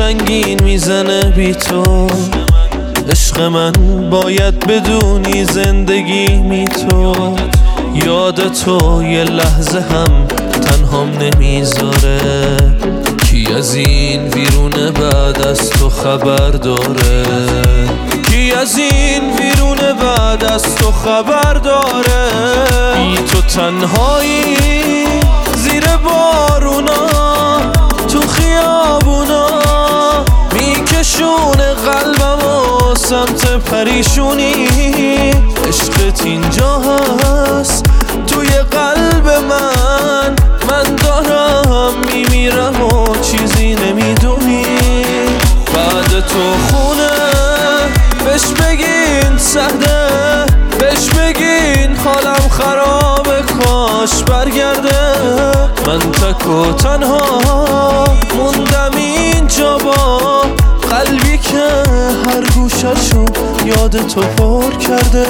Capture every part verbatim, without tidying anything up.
سنگین میزنه بی تو. عشق من باید بدونی زندگی می تو. یاد تو یه لحظه هم تنهام نمیذاره. کی از این ویرونه بعد از تو خبر داره؟ کی از این ویرونه بعد از تو خبر داره؟ بی تو تنهایی زیر بارونا، تو خیابونا میکشونه قلبمو سمت پریشونی. عشقت اینجا هست توی قلب من، من دارم میمیرم و چیزی نمیدونی. بعد تو خونه بهش بگین سهده، بهش بگین حالم خرابه کاش برگرده. من تک و تنها موندم اینجا با قلبی که هر گوششو یاد تو پر کرده.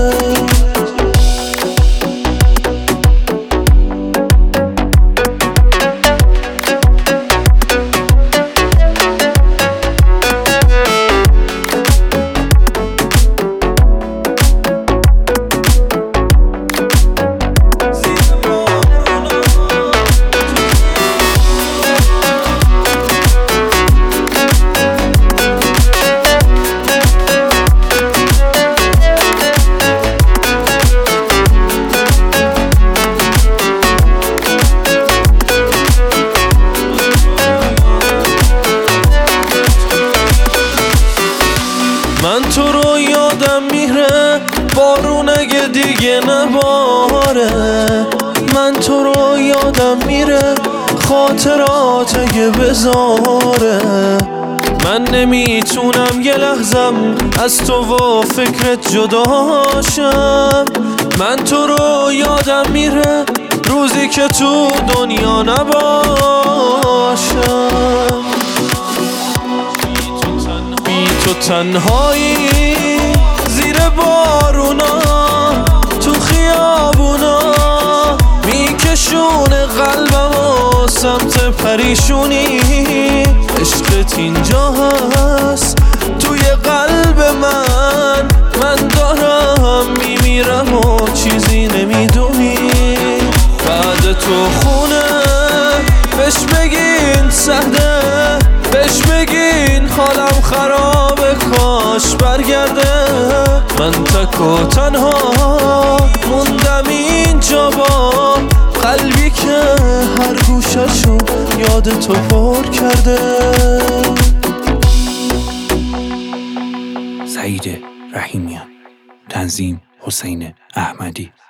من تو رو یادم میره بارون اگه دیگه نباره. من تو رو یادم میره خاطرات اگه بذاره. من نمیتونم یه لحظم از تو و فکرت جداشم. من تو رو یادم میره روزی که تو دنیا نباشم. تو تنهایی زیر بارونا، تو خیابونا میکشونه قلبمو سمت پریشونی. عشقت اینجا هست توی قلب من، من دارم میمیرم و چیزی نمیدونی. بعد تو خونه بهش بگین سهده، بهش بگین حالم خرابه کاش برگرده. من تک و تنها موندم اینجا با قلبی که هر گوششو یاد تو پر کرده. سعید رحیمیان، تنظیم حسین احمدی.